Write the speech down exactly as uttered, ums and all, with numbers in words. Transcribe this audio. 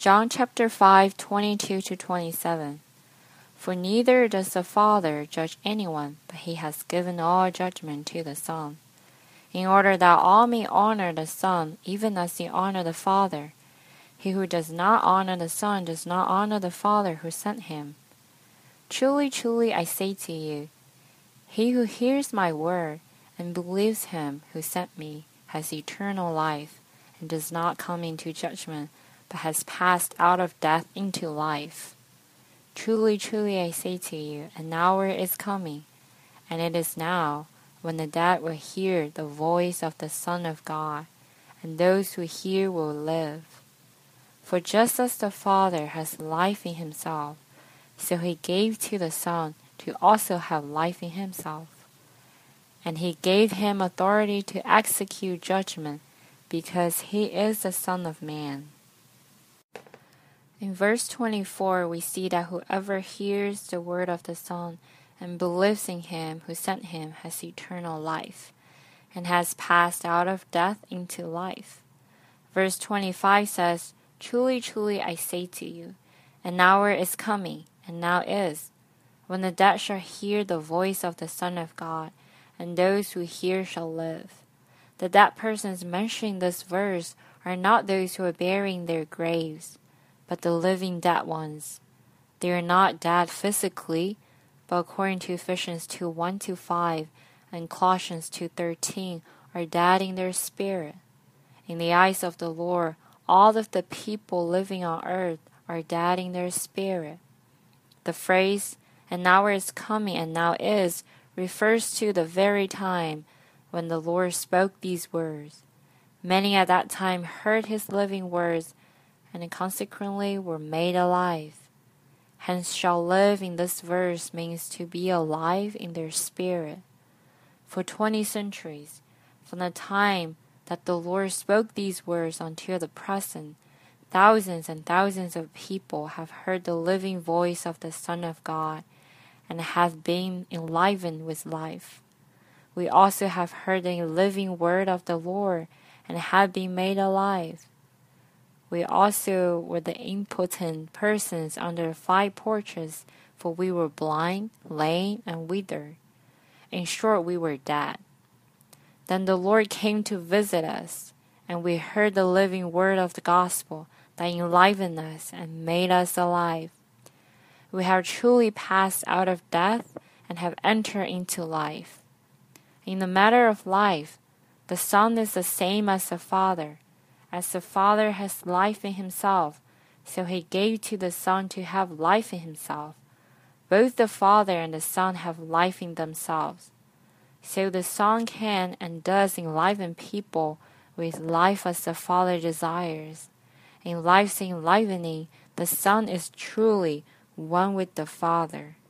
John chapter five, twenty-two to twenty-seven. For neither does the Father judge anyone, but he has given all judgment to the Son, in order that all may honor the Son, even as they honor the Father. He who does not honor the Son does not honor the Father who sent him. Truly, truly, I say to you, he who hears my word and believes him who sent me has eternal life, and does not come into judgment, but has passed out of death into life. Truly, truly, I say to you, an hour is coming, and it is now, when the dead will hear the voice of the Son of God, and those who hear will live. For just as the Father has life in himself, so he gave to the Son to also have life in himself. And he gave him authority to execute judgment, because he is the Son of Man. In verse twenty-four, we see that whoever hears the word of the Son and believes in him who sent him has eternal life, and has passed out of death into life. Verse twenty-five says, Truly, truly, I say to you, an hour is coming, and now is, when the dead shall hear the voice of the Son of God, and those who hear shall live. The dead persons mentioned in this verse are not those who are burying their graves, but the living dead ones. They are not dead physically, but according to Ephesians two, one to five and Colossians two, thirteen, are dead in their spirit. In the eyes of the Lord, all of the people living on earth are dead in their spirit. The phrase, an hour is coming and now is, refers to the very time when the Lord spoke these words. Many at that time heard his living words, and consequently were made alive. Hence, shall live in this verse means to be alive in their spirit. For twenty centuries, from the time that the Lord spoke these words until the present, thousands and thousands of people have heard the living voice of the Son of God, and have been enlivened with life. We also have heard the living word of the Lord, and have been made alive. We also were the impotent persons under five porches, for we were blind, lame, and withered. In short, we were dead. Then the Lord came to visit us, and we heard the living word of the gospel that enlivened us and made us alive. We have truly passed out of death and have entered into life. In the matter of life, the Son is the same as the Father. As the Father has life in himself, so he gave to the Son to have life in himself. Both the Father and the Son have life in themselves. So the Son can and does enliven people with life as the Father desires. In life's enlivening, the Son is truly one with the Father.